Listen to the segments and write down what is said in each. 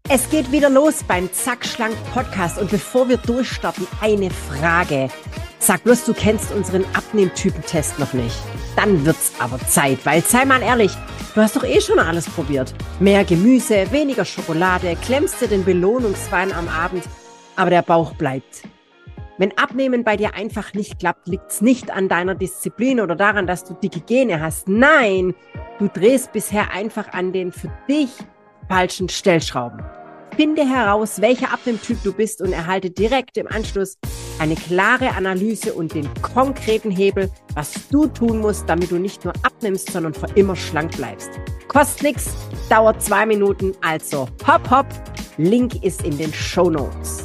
Es geht wieder los beim Zack Schlank Podcast und bevor wir durchstarten, eine Frage. Sag bloß, du kennst unseren Abnehmtypentest noch nicht. Dann wird's aber Zeit, weil, sei mal ehrlich, du hast doch eh schon alles probiert. Mehr Gemüse, weniger Schokolade, klemmst dir den Belohnungswein am Abend, aber der Bauch bleibt. Wenn Abnehmen bei dir einfach nicht klappt, liegt's nicht an deiner Disziplin oder daran, dass du dicke Gene hast. Nein, du drehst bisher einfach an den für dich falschen Stellschrauben. Finde heraus, welcher Abnehmtyp du bist und erhalte direkt im Anschluss eine klare Analyse und den konkreten Hebel, was du tun musst, damit du nicht nur abnimmst, sondern für immer schlank bleibst. Kostet nichts, dauert 2 Minuten, also hopp hopp, Link ist in den Shownotes.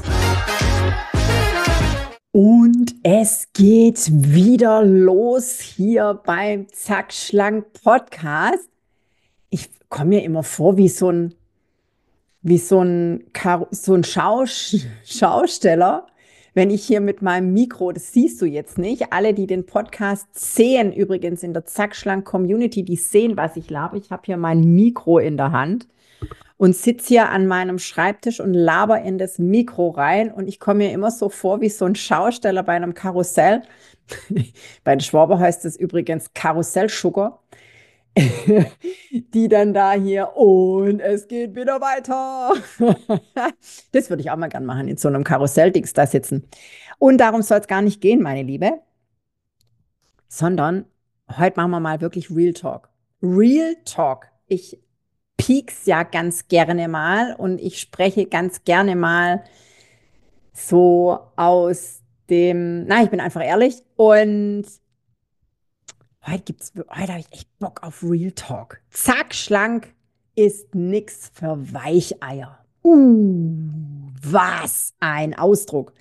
Und es geht wieder los hier beim Zack Schlank Podcast. Ich komme mir immer vor wie so ein Schausteller, wenn ich hier mit meinem Mikro, das siehst du jetzt nicht, alle, die den Podcast sehen, übrigens in der Zack Schlank Community, die sehen, was ich laber. Ich habe hier mein Mikro in der Hand und sitze hier an meinem Schreibtisch und laber in das Mikro rein und ich komme mir immer so vor wie so ein Schausteller bei einem Karussell. Bei den Schwaber heißt es übrigens Karussell-Sugar. Die dann da hier und es geht wieder weiter. Das würde ich auch mal gern machen, in so einem Karussell-Dings da sitzen. Und darum soll es gar nicht gehen, meine Liebe, sondern heute machen wir mal wirklich Real Talk. Real Talk. Ich piek's ja ganz gerne mal und ich spreche ganz gerne mal so aus dem, ich bin einfach ehrlich und heute habe ich echt Bock auf Real Talk. Zack, schlank ist nix für Weicheier. Was ein Ausdruck.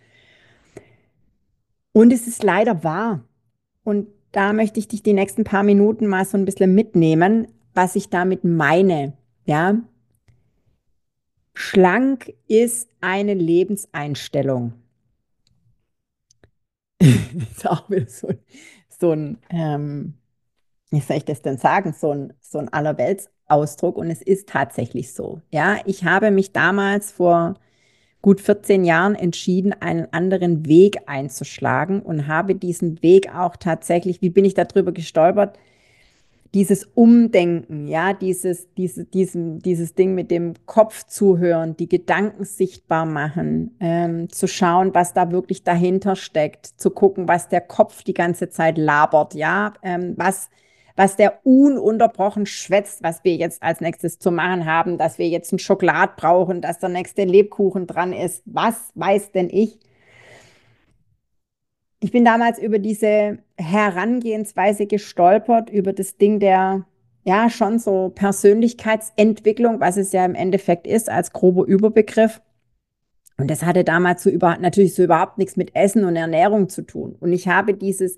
Und es ist leider wahr. Und da möchte ich dich die nächsten paar Minuten mal so ein bisschen mitnehmen, was ich damit meine. Ja? Schlank ist eine Lebenseinstellung. Ist auch wieder wie soll ich das denn sagen, so ein Allerweltsausdruck und es ist tatsächlich so. Ja, ich habe mich damals vor gut 14 Jahren entschieden, einen anderen Weg einzuschlagen und habe diesen Weg auch tatsächlich, wie bin ich darüber gestolpert? Dieses Umdenken, ja, dieses Ding mit dem Kopf zuhören, die Gedanken sichtbar machen, zu schauen, was da wirklich dahinter steckt, zu gucken, was der Kopf die ganze Zeit labert, ja, was der ununterbrochen schwätzt, was wir jetzt als nächstes zu machen haben, dass wir jetzt ein Schokolad brauchen, dass der nächste Lebkuchen dran ist. Was weiß denn ich? Ich bin damals über diese Herangehensweise gestolpert, über das Ding der, ja, schon so Persönlichkeitsentwicklung, was es ja im Endeffekt ist, als grober Überbegriff. Und das hatte damals natürlich so überhaupt nichts mit Essen und Ernährung zu tun. Und ich habe diese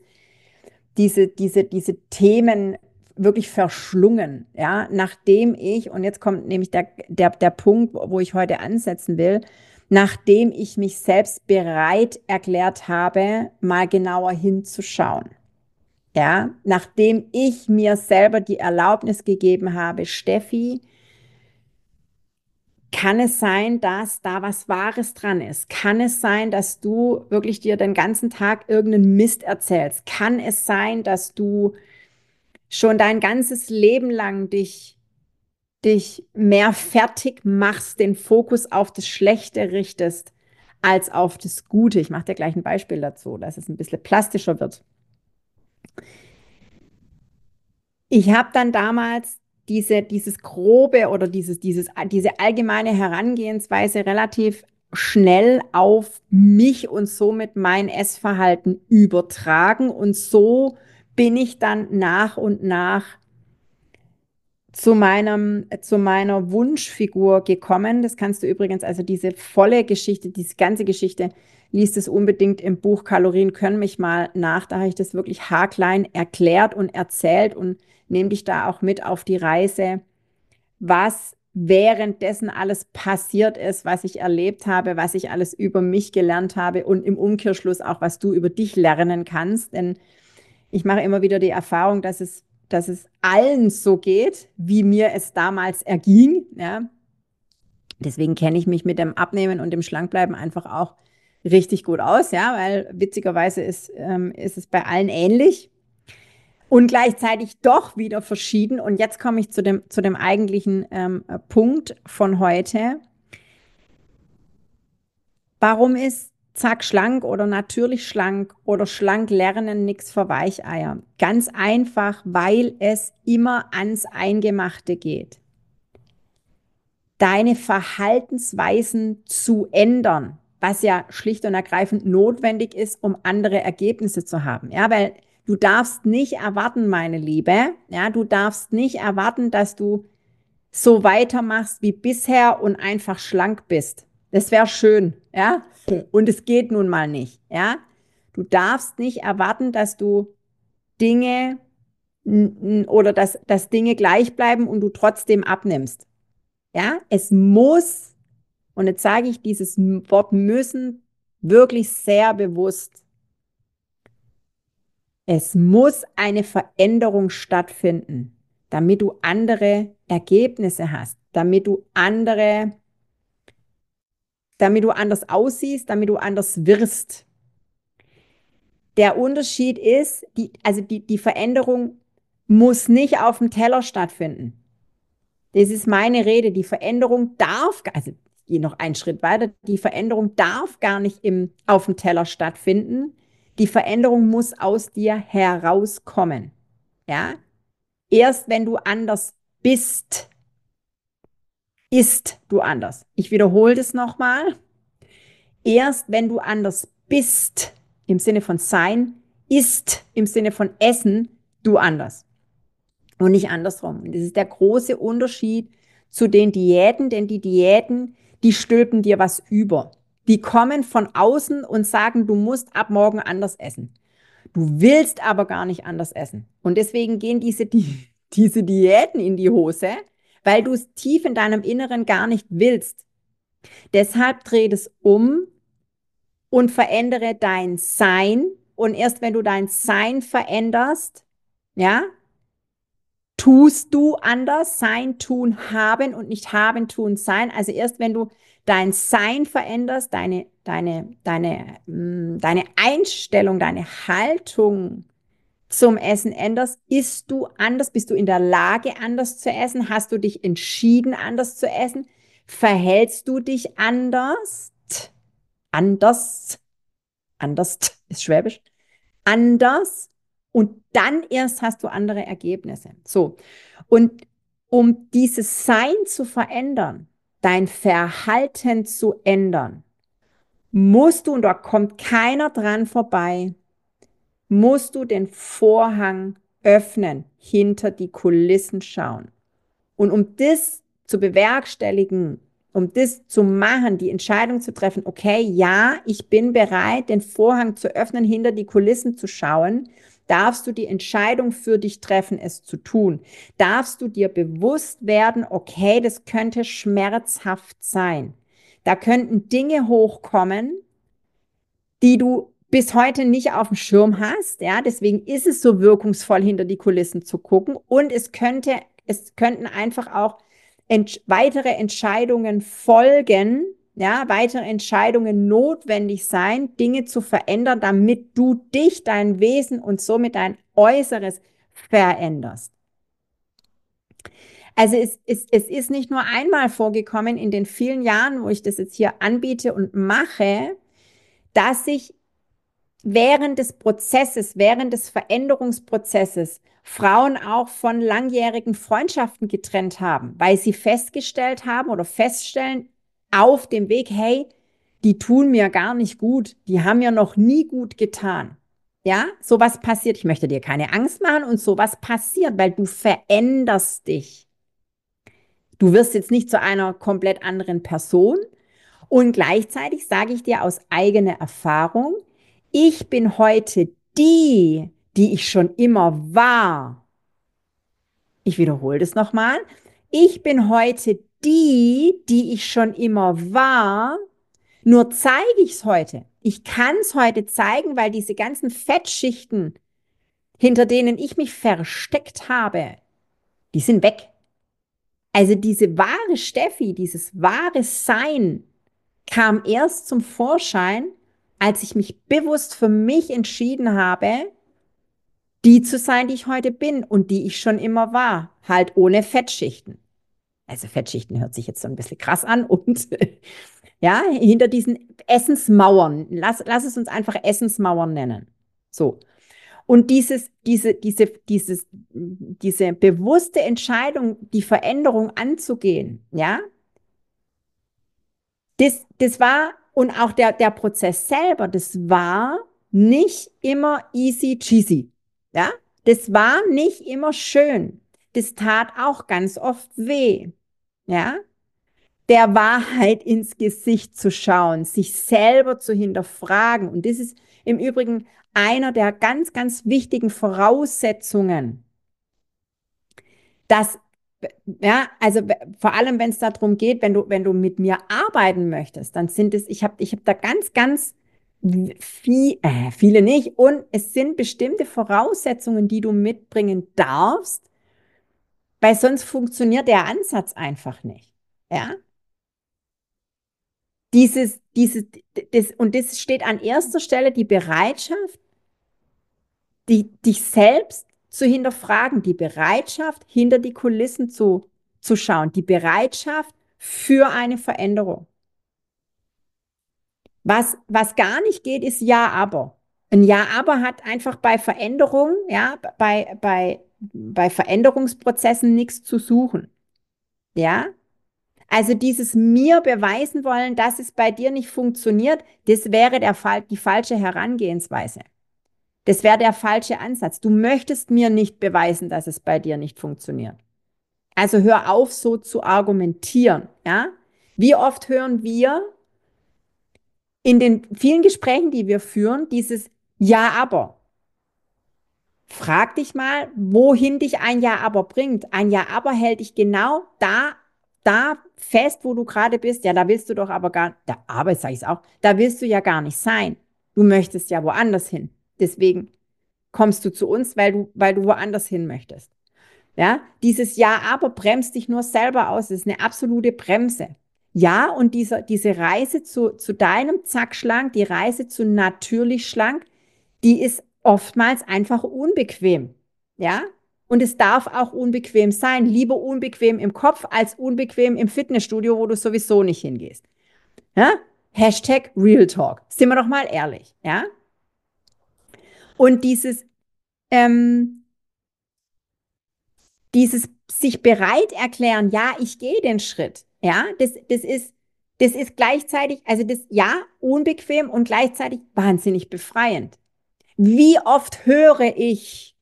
Themen wirklich verschlungen, ja, nachdem ich, und jetzt kommt nämlich der Punkt, wo ich heute ansetzen will, nachdem ich mich selbst bereit erklärt habe, mal genauer hinzuschauen. Ja, nachdem ich mir selber die Erlaubnis gegeben habe, Steffi, kann es sein, dass da was Wahres dran ist? Kann es sein, dass du wirklich dir den ganzen Tag irgendeinen Mist erzählst? Kann es sein, dass du schon dein ganzes Leben lang dich mehr fertig machst, den Fokus auf das Schlechte richtest, als auf das Gute? Ich mache dir gleich ein Beispiel dazu, dass es ein bisschen plastischer wird. Ich habe dann damals dieses grobe oder diese allgemeine Herangehensweise relativ schnell auf mich und somit mein Essverhalten übertragen. Und so bin ich dann nach und nach zu meiner Wunschfigur gekommen. Das kannst du übrigens, also diese volle Geschichte, diese ganze Geschichte, liest es unbedingt im Buch Kalorien können mich mal nach. Da habe ich das wirklich haarklein erklärt und erzählt und nehme dich da auch mit auf die Reise, was währenddessen alles passiert ist, was ich erlebt habe, was ich alles über mich gelernt habe und im Umkehrschluss auch, was du über dich lernen kannst. Denn ich mache immer wieder die Erfahrung, dass es allen so geht, wie mir es damals erging. Ja? Deswegen kenne ich mich mit dem Abnehmen und dem Schlankbleiben einfach auch richtig gut aus, ja, weil witzigerweise ist es bei allen ähnlich und gleichzeitig doch wieder verschieden. Und jetzt komme ich zu dem eigentlichen Punkt von heute. Warum ist zack schlank oder natürlich schlank oder schlank lernen nichts für Weicheier? Ganz einfach, weil es immer ans Eingemachte geht. Deine Verhaltensweisen zu ändern, was ja schlicht und ergreifend notwendig ist, um andere Ergebnisse zu haben. Ja, weil du darfst nicht erwarten, meine Liebe, ja, du darfst nicht erwarten, dass du so weitermachst wie bisher und einfach schlank bist. Das wäre schön, ja, und es geht nun mal nicht, ja. Du darfst nicht erwarten, dass du Dinge oder dass Dinge gleich bleiben und du trotzdem abnimmst. Ja, es muss, und jetzt sage ich dieses Wort müssen wirklich sehr bewusst, es muss eine Veränderung stattfinden, damit du andere Ergebnisse hast, damit du anders aussiehst, damit du anders wirst. Der Unterschied ist, die Veränderung muss nicht auf dem Teller stattfinden. Das ist meine Rede. Die Veränderung darf, also ich gehe noch einen Schritt weiter, die Veränderung darf gar nicht auf dem Teller stattfinden. Die Veränderung muss aus dir herauskommen. Ja? Erst wenn du anders bist, ist du anders. Ich wiederhole das nochmal. Erst wenn du anders bist, im Sinne von sein, ist im Sinne von essen, du anders. Und nicht andersrum. Und das ist der große Unterschied zu den Diäten, denn die Diäten, die stülpen dir was über. Die kommen von außen und sagen, du musst ab morgen anders essen. Du willst aber gar nicht anders essen. Und deswegen gehen diese Diäten in die Hose, weil du es tief in deinem Inneren gar nicht willst. Deshalb dreh es um und verändere dein Sein. Und erst wenn du dein Sein veränderst, ja, tust du anders, sein, tun, haben und nicht haben, tun, sein. Also erst wenn du dein Sein veränderst, deine Einstellung, deine Haltung zum Essen änderst, isst du anders, bist du in der Lage, anders zu essen, hast du dich entschieden, anders zu essen, verhältst du dich anders ist Schwäbisch, anders und dann erst hast du andere Ergebnisse. So, und um dieses Sein zu verändern, dein Verhalten zu ändern, musst du, und da kommt keiner dran vorbei, musst du den Vorhang öffnen, hinter die Kulissen schauen. Und um das zu bewerkstelligen, um das zu machen, die Entscheidung zu treffen, okay, ja, ich bin bereit, den Vorhang zu öffnen, hinter die Kulissen zu schauen, darfst du die Entscheidung für dich treffen, es zu tun. Darfst du dir bewusst werden, okay, das könnte schmerzhaft sein. Da könnten Dinge hochkommen, die du bis heute nicht auf dem Schirm hast. Ja, deswegen ist es so wirkungsvoll, hinter die Kulissen zu gucken. Und es könnten einfach auch weitere Entscheidungen folgen, ja, weitere Entscheidungen notwendig sein, Dinge zu verändern, damit du dich, dein Wesen und somit dein Äußeres veränderst. Also es ist nicht nur einmal vorgekommen in den vielen Jahren, wo ich das jetzt hier anbiete und mache, dass ich während des Prozesses, während des Veränderungsprozesses Frauen auch von langjährigen Freundschaften getrennt haben, weil sie festgestellt haben oder feststellen auf dem Weg, hey, die tun mir gar nicht gut, die haben mir noch nie gut getan. Ja, sowas passiert. Ich möchte dir keine Angst machen und sowas passiert, weil du veränderst dich. Du wirst jetzt nicht zu einer komplett anderen Person, und gleichzeitig sage ich dir aus eigener Erfahrung, ich bin heute die ich schon immer war. Ich wiederhole das nochmal. Ich bin heute die ich schon immer war. Nur zeige ich es heute. Ich kann es heute zeigen, weil diese ganzen Fettschichten, hinter denen ich mich versteckt habe, die sind weg. Also diese wahre Steffi, dieses wahre Sein kam erst zum Vorschein, als ich mich bewusst für mich entschieden habe, die zu sein, die ich heute bin und die ich schon immer war, halt ohne Fettschichten. Also Fettschichten hört sich jetzt so ein bisschen krass an und ja, hinter diesen Essensmauern, lass es uns einfach Essensmauern nennen. So. Und diese bewusste Entscheidung, die Veränderung anzugehen, ja, das war, und auch der Prozess selber, das war nicht immer easy cheesy, ja, das war nicht immer schön. Das tat auch ganz oft weh, ja, der Wahrheit ins Gesicht zu schauen, sich selber zu hinterfragen. Und das ist im Übrigen einer der ganz, ganz wichtigen Voraussetzungen, dass, ja, also vor allem, wenn es darum geht, wenn du mit mir arbeiten möchtest, dann sind es, ich hab da ganz, ganz viele nicht. Und es sind bestimmte Voraussetzungen, die du mitbringen darfst, weil sonst funktioniert der Ansatz einfach nicht. Ja? Und das steht an erster Stelle die Bereitschaft, dich selbst zu hinterfragen, die Bereitschaft, hinter die Kulissen zu schauen, die Bereitschaft für eine Veränderung. Was gar nicht geht, ist Ja, aber. Ein Ja, aber hat einfach bei Veränderungen, ja, bei Veränderungsprozessen nichts zu suchen. Ja, also dieses mir beweisen wollen, dass es bei dir nicht funktioniert, das wäre die falsche Herangehensweise. Das wäre der falsche Ansatz. Du möchtest mir nicht beweisen, dass es bei dir nicht funktioniert. Also hör auf, so zu argumentieren. Ja? Wie oft hören wir in den vielen Gesprächen, die wir führen, dieses Ja, aber. Frag dich mal, wohin dich ein Ja, aber bringt. Ein Ja, aber hält dich genau da fest, wo du gerade bist. Ja, da willst du doch aber gar, da, aber sage ich es auch, da willst du ja gar nicht sein. Du möchtest ja woanders hin. Deswegen kommst du zu uns, weil du woanders hin möchtest. Ja, dieses Ja, aber bremst dich nur selber aus. Das ist eine absolute Bremse. Ja, und diese Reise zu deinem Zack schlank, die Reise zu natürlich schlank, die ist oftmals einfach unbequem. Ja, und es darf auch unbequem sein. Lieber unbequem im Kopf als unbequem im Fitnessstudio, wo du sowieso nicht hingehst. Ja? Hashtag Real Talk. Sind wir doch mal ehrlich. Ja, und ähm, dieses sich bereit erklären, ja, ich gehe den Schritt, ja, das ist gleichzeitig, also das, ja, unbequem und gleichzeitig wahnsinnig befreiend. Wie oft höre ich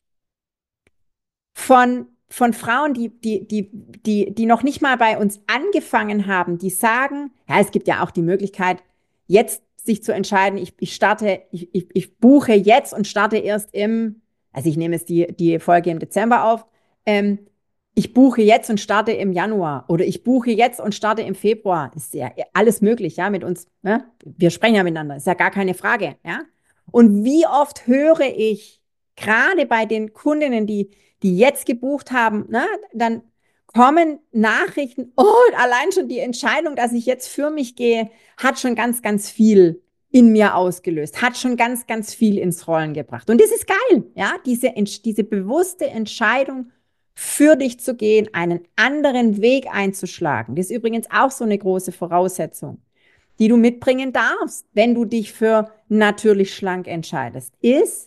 von Frauen, die noch nicht mal bei uns angefangen haben, die sagen, ja, es gibt ja auch die Möglichkeit, jetzt sich zu entscheiden, ich buche jetzt und starte erst also ich nehme jetzt die Folge im Dezember auf, ähm, ich buche jetzt und starte im Januar oder ich buche jetzt und starte im Februar. Ist ja alles möglich, ja, mit uns. Ne? Wir sprechen ja miteinander, ist ja gar keine Frage, ja. Und wie oft höre ich, gerade bei den Kundinnen, die jetzt gebucht haben, ne, dann kommen Nachrichten, oh, allein schon die Entscheidung, dass ich jetzt für mich gehe, hat schon ganz, ganz viel in mir ausgelöst, hat schon ganz, ganz viel ins Rollen gebracht. Und das ist geil, ja, diese bewusste Entscheidung, für dich zu gehen, einen anderen Weg einzuschlagen. Das ist übrigens auch so eine große Voraussetzung, die du mitbringen darfst, wenn du dich für natürlich schlank entscheidest, ist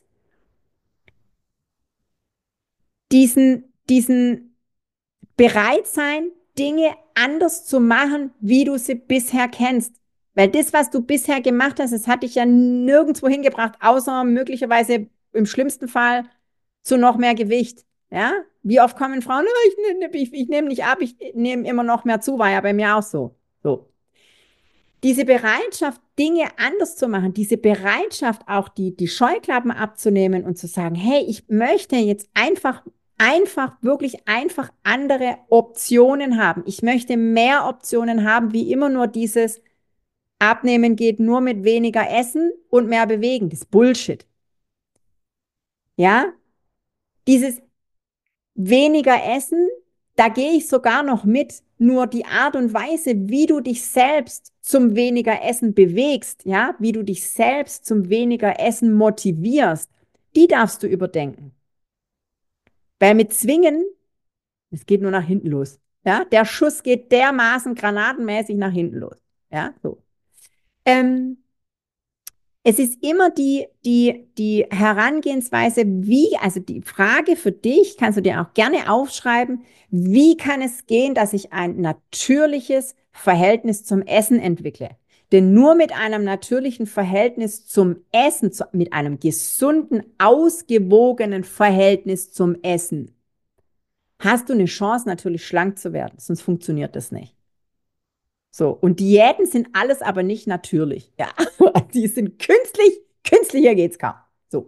diesen bereit sein, Dinge anders zu machen, wie du sie bisher kennst. Weil das, was du bisher gemacht hast, das hat dich ja nirgendwo hingebracht, außer möglicherweise im schlimmsten Fall zu noch mehr Gewicht. Ja? Wie oft kommen Frauen, oh, ich nehme nicht ab, ich nehme immer noch mehr zu, war ja bei mir auch so. So. Diese Bereitschaft, Dinge anders zu machen, diese Bereitschaft, auch die Scheuklappen abzunehmen und zu sagen, hey, ich möchte jetzt wirklich einfach andere Optionen haben. Ich möchte mehr Optionen haben, wie immer nur dieses Abnehmen geht nur mit weniger Essen und mehr bewegen. Das ist Bullshit. Ja? Dieses weniger Essen Da gehe ich sogar noch mit. Nur die Art und Weise, wie du dich selbst zum weniger Essen bewegst, ja, wie du dich selbst zum weniger Essen motivierst, die darfst du überdenken. Weil mit Zwingen, es geht nur nach hinten los. Ja, der Schuss geht dermaßen granatenmäßig nach hinten los. Ja, so. Ähm, Es ist immer die Herangehensweise, wie, also die Frage für dich, kannst du dir auch gerne aufschreiben, wie kann es gehen, dass ich ein natürliches Verhältnis zum Essen entwickle? Denn nur mit einem natürlichen Verhältnis zum Essen, mit einem gesunden, ausgewogenen Verhältnis zum Essen, hast du eine Chance, natürlich schlank zu werden, sonst funktioniert das nicht. So, und Diäten sind alles aber nicht natürlich. Ja, die sind künstlich, künstlicher geht's kaum. So.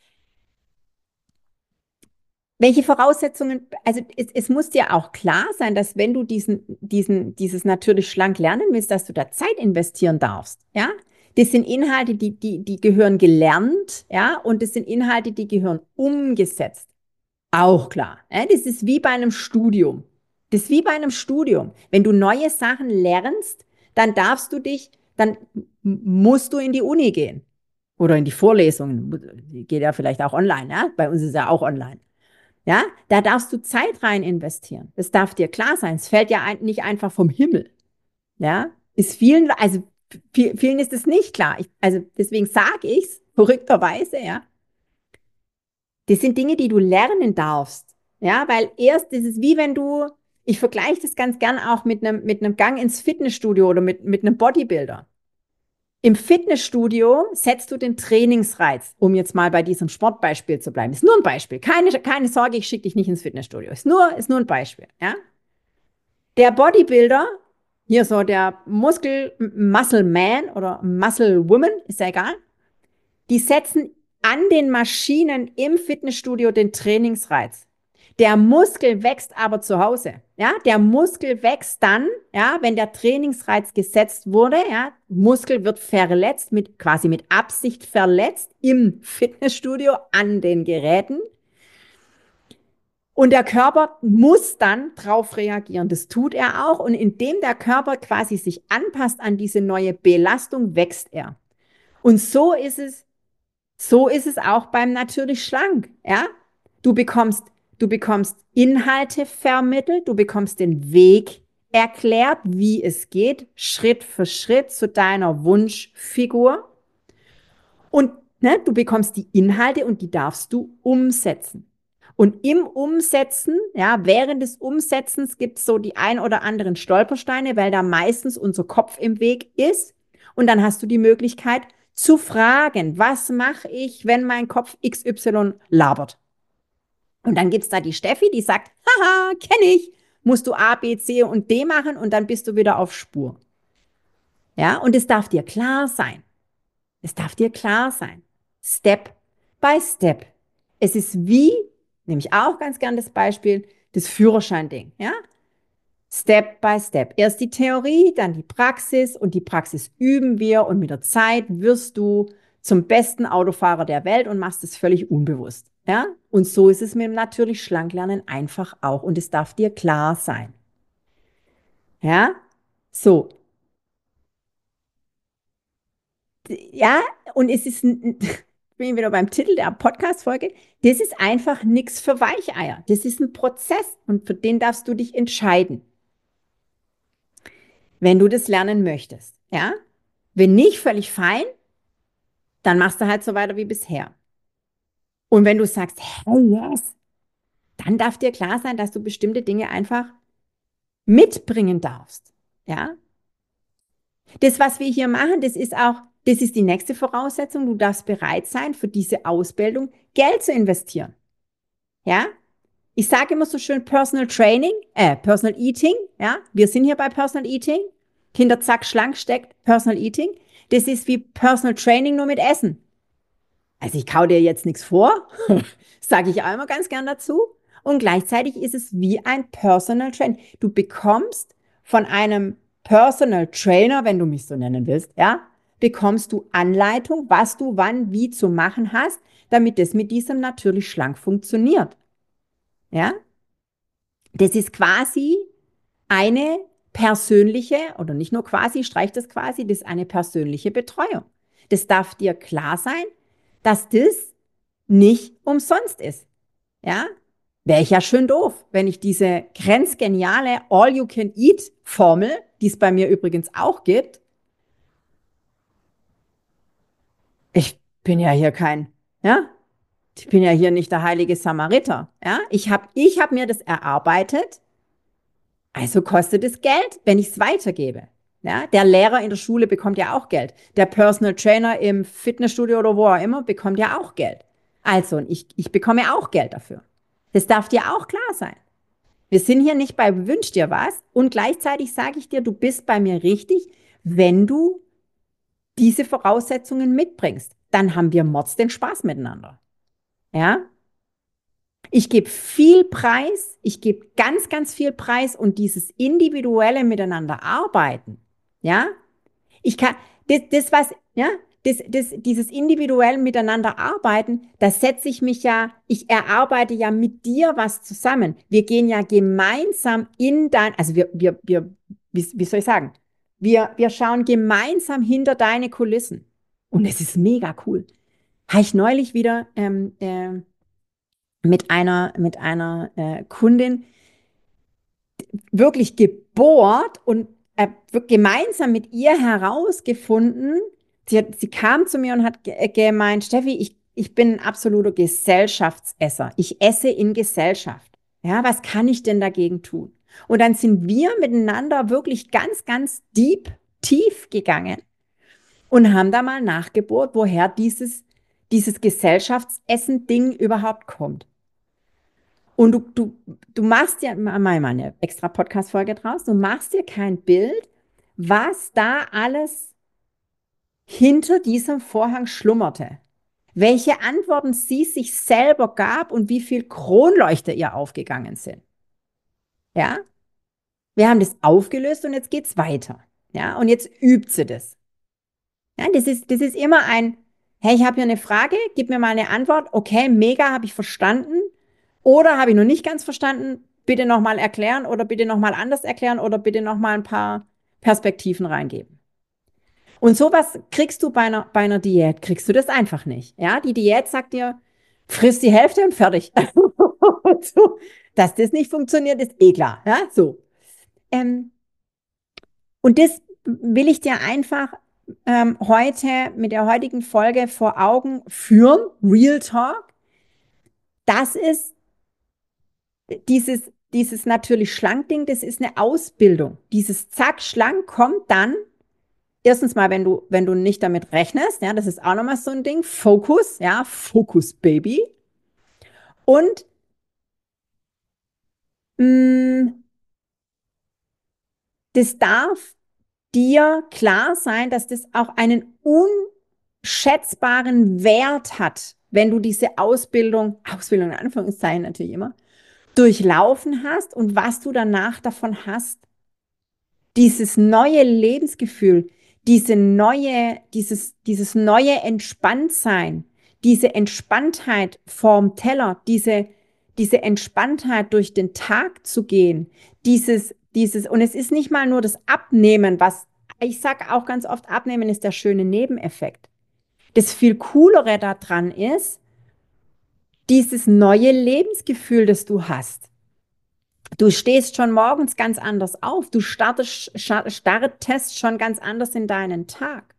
Welche Voraussetzungen, also es muss dir auch klar sein, dass wenn du dieses natürlich schlank lernen willst, dass du da Zeit investieren darfst. Ja, das sind Inhalte, die gehören gelernt, ja, und das sind Inhalte, die gehören umgesetzt. Auch klar. Ja? Das ist wie bei einem Studium. Das ist wie bei einem Studium. Wenn du neue Sachen lernst, dann musst du in die Uni gehen. Oder in die Vorlesungen. Die geht ja vielleicht auch online, ja? Bei uns ist ja auch online. Ja, da darfst du Zeit rein investieren. Das darf dir klar sein. Es fällt ja nicht einfach vom Himmel. Ja, ist vielen, also vielen ist es nicht klar. Also deswegen sage ich es verrückterweise, ja. Das sind Dinge, die du lernen darfst. Ja, weil erst, das ist wie wenn du, ich vergleiche das ganz gern auch mit einem Gang ins Fitnessstudio oder mit einem Bodybuilder. Im Fitnessstudio setzt du den Trainingsreiz, um jetzt mal bei diesem Sportbeispiel zu bleiben. Ist nur ein Beispiel. Keine Sorge, ich schicke dich nicht ins Fitnessstudio. Ist nur ein Beispiel. Ja? Der Bodybuilder, hier so der Muscle Man oder Muscle Woman, ist ja egal, die setzen an den Maschinen im Fitnessstudio den Trainingsreiz. Der Muskel wächst aber zu Hause. Ja, der Muskel wächst dann, ja, wenn der Trainingsreiz gesetzt wurde, ja, Muskel wird verletzt, quasi mit Absicht verletzt im Fitnessstudio an den Geräten. Und der Körper muss dann drauf reagieren. Das tut er auch. Und indem der Körper quasi sich anpasst an diese neue Belastung, wächst er. Und so ist es auch beim natürlich schlank, ja? Du bekommst, du bekommst Inhalte vermittelt, du bekommst den Weg erklärt, wie es geht, Schritt für Schritt zu deiner Wunschfigur. Und ne, du bekommst die Inhalte und die darfst du umsetzen. Und im Umsetzen, ja, während des Umsetzens gibt es so die ein oder anderen Stolpersteine, weil da meistens unser Kopf im Weg ist. Und dann hast du die Möglichkeit zu fragen, was mache ich, wenn mein Kopf XY labert? Und dann gibt es da die Steffi, die sagt, haha, kenne ich, musst du A, B, C und D machen und dann bist du wieder auf Spur. Ja, und es darf dir klar sein. Es darf dir klar sein. Step by Step. Es ist wie, nehme ich auch ganz gern das Beispiel, das Führerschein-Ding. Ja? Step by Step. Erst die Theorie, dann die Praxis und die Praxis üben wir und mit der Zeit wirst du zum besten Autofahrer der Welt und machst es völlig unbewusst. Ja? Und so ist es mit dem natürlich Schlanklernen einfach auch und es darf dir klar sein. Ja? So. Ja, und es ist, bin ich wieder beim Titel der Podcast-Folge, das ist einfach nichts für Weicheier. Das ist ein Prozess und für den darfst du dich entscheiden, wenn du das lernen möchtest. Ja? Wenn nicht, völlig fein, dann machst du halt so weiter wie bisher. Und wenn du sagst, hey, yes, dann darf dir klar sein, dass du bestimmte Dinge einfach mitbringen darfst. Ja? Das, was wir hier machen, das ist die nächste Voraussetzung. Du darfst bereit sein, für diese Ausbildung Geld zu investieren. Ja? Ich sage immer so schön Personal Training, Personal Eating. Ja? Wir sind hier bei Personal Eating. Hinter Zack schlank steckt Personal Eating. Das ist wie Personal Training nur mit Essen. Also ich kau dir jetzt nichts vor, sage ich auch immer ganz gern dazu. Und gleichzeitig ist es wie ein Personal Trainer. Du bekommst von einem Personal Trainer, wenn du mich so nennen willst, ja, bekommst du Anleitung, was du wann wie zu machen hast, damit es mit diesem natürlich schlank funktioniert. Ja? Das ist quasi eine persönliche, oder nicht nur quasi, streich das quasi, das ist eine persönliche Betreuung. Das darf dir klar sein, dass das nicht umsonst ist. Ja? Wäre ich ja schön doof, wenn ich diese grenzgeniale All-You-Can-Eat-Formel, die es bei mir übrigens auch gibt, ich bin ja hier kein, ja, ich bin ja hier nicht der heilige Samariter. Ja? Ich hab mir das erarbeitet, also kostet es Geld, wenn ich es weitergebe. Ja? Der Lehrer in der Schule bekommt ja auch Geld. Der Personal Trainer im Fitnessstudio oder wo auch immer bekommt ja auch Geld. Also, und ich bekomme auch Geld dafür. Das darf dir auch klar sein. Wir sind hier nicht bei Wünsch dir was und gleichzeitig sage ich dir, du bist bei mir richtig, wenn du diese Voraussetzungen mitbringst. Dann haben wir Mords den Spaß miteinander. Ja? Ich gebe viel Preis, ich gebe ganz, ganz viel Preis und dieses individuelle Miteinander arbeiten, ja, ich kann, ja, dieses individuell miteinander arbeiten, da setze ich mich ja, ich erarbeite ja mit dir was zusammen. Wir gehen ja gemeinsam in also wie soll ich sagen? Wir schauen gemeinsam hinter deine Kulissen. Und es ist mega cool. Habe ich neulich wieder mit einer Kundin wirklich gebohrt und gemeinsam mit ihr herausgefunden, sie kam zu mir und hat gemeint, Steffi, ich bin ein absoluter Gesellschaftsesser. Ich esse in Gesellschaft. Ja, was kann ich denn dagegen tun? Und dann sind wir miteinander wirklich ganz, ganz tief gegangen und haben da mal nachgebohrt, woher dieses Gesellschaftsessen-Ding überhaupt kommt. Und du machst ja mal eine extra Podcast-Folge draus, du machst dir kein Bild, was da alles hinter diesem Vorhang schlummerte. Welche Antworten sie sich selber gab und wie viel Kronleuchter ihr aufgegangen sind. Ja, wir haben das aufgelöst und jetzt geht's weiter. Ja, und jetzt übt sie das. Ja, das ist immer hey, ich habe hier eine Frage, gib mir mal eine Antwort. Okay, mega, habe ich verstanden. Oder habe ich noch nicht ganz verstanden? Bitte nochmal erklären oder bitte nochmal anders erklären oder bitte nochmal ein paar Perspektiven reingeben. Und sowas kriegst du bei einer Diät, kriegst du das einfach nicht. Ja, die Diät sagt dir, friss die Hälfte und fertig. So, dass das nicht funktioniert, ist eh klar. Ja, so. Ähm, und das will ich dir einfach heute mit der heutigen Folge vor Augen führen. Real Talk. Das ist dieses natürlich Schlank-Ding, das ist eine Ausbildung. Dieses Zack, schlank kommt dann, erstens mal, wenn du nicht damit rechnest, ja, das ist auch nochmal so ein Ding, Fokus, ja, Fokus, Baby. Und mh, das darf dir klar sein, dass das auch einen unschätzbaren Wert hat, wenn du diese Ausbildung in Anführungszeichen natürlich immer, durchlaufen hast und was du danach davon hast. Dieses neue Lebensgefühl, dieses neue Entspanntsein, diese Entspanntheit vorm Teller, diese Entspanntheit durch den Tag zu gehen, und es ist nicht mal nur das Abnehmen, was ich sage auch ganz oft, Abnehmen ist der schöne Nebeneffekt. Das viel Coolere daran ist, dieses neue Lebensgefühl, das du hast. Du stehst schon morgens ganz anders auf. Du startest schon ganz anders in deinen Tag.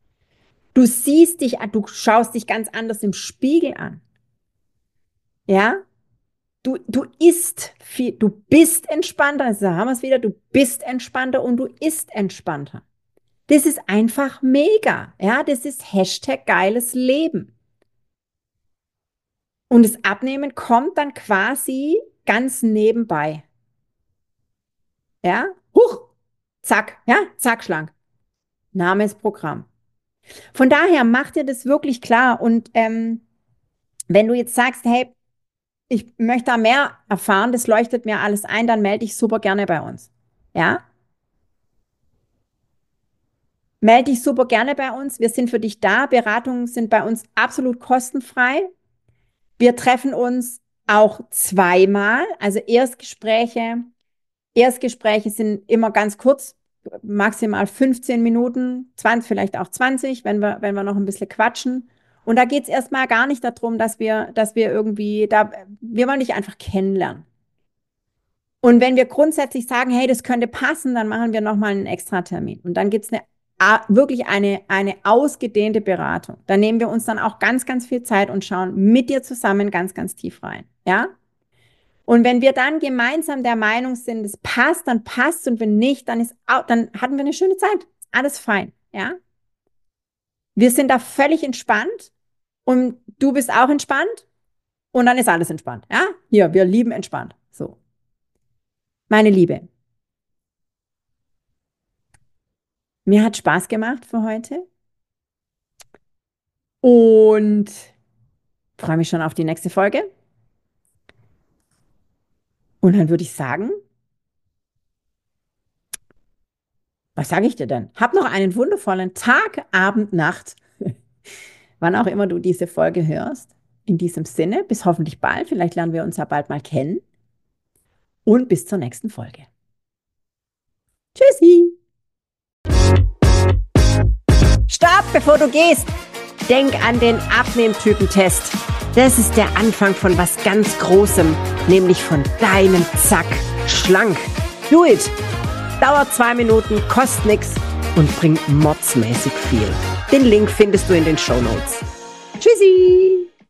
Du schaust dich ganz anders im Spiegel an. Ja? Du isst viel, du bist entspannter. Also haben wir es wieder. Du bist entspannter und du isst entspannter. Das ist einfach mega. Ja? Das ist Hashtag geiles Leben. Und das Abnehmen kommt dann quasi ganz nebenbei. Ja? Huch, zack, ja, zack, schlank. Name ist Programm. Von daher mach dir das wirklich klar. Und wenn du jetzt sagst, hey, ich möchte da mehr erfahren, das leuchtet mir alles ein, dann melde dich super gerne bei uns. Ja? Melde dich super gerne bei uns. Wir sind für dich da. Beratungen sind bei uns absolut kostenfrei. Wir treffen uns auch zweimal. Also Erstgespräche sind immer ganz kurz, maximal 15 Minuten, 20, vielleicht auch 20, wenn wir noch ein bisschen quatschen. Und da geht es erstmal gar nicht darum, dass wir irgendwie wir wollen dich einfach kennenlernen. Und wenn wir grundsätzlich sagen, hey, das könnte passen, dann machen wir nochmal einen Extra-Termin. Und dann gibt es wirklich eine ausgedehnte Beratung. Da nehmen wir uns dann auch ganz, ganz viel Zeit und schauen mit dir zusammen ganz, ganz tief rein. Ja? Und wenn wir dann gemeinsam der Meinung sind, es passt, dann passt, und wenn nicht, dann hatten wir eine schöne Zeit. Alles fein. Ja? Wir sind da völlig entspannt und du bist auch entspannt und dann ist alles entspannt. Ja? Hier, wir lieben entspannt. So. Meine Liebe, mir hat Spaß gemacht für heute und freue mich schon auf die nächste Folge. Und dann würde ich sagen, was sage ich dir denn? Hab noch einen wundervollen Tag, Abend, Nacht, wann auch immer du diese Folge hörst. In diesem Sinne, bis hoffentlich bald. Vielleicht lernen wir uns ja bald mal kennen. Und bis zur nächsten Folge. Tschüssi! Stopp, bevor du gehst. Denk an den Abnehmtypentest. Das ist der Anfang von was ganz Großem, nämlich von deinem Zack schlank. Do it! Dauert 2 Minuten, kostet nichts und bringt mordsmäßig viel. Den Link findest du in den Shownotes. Tschüssi!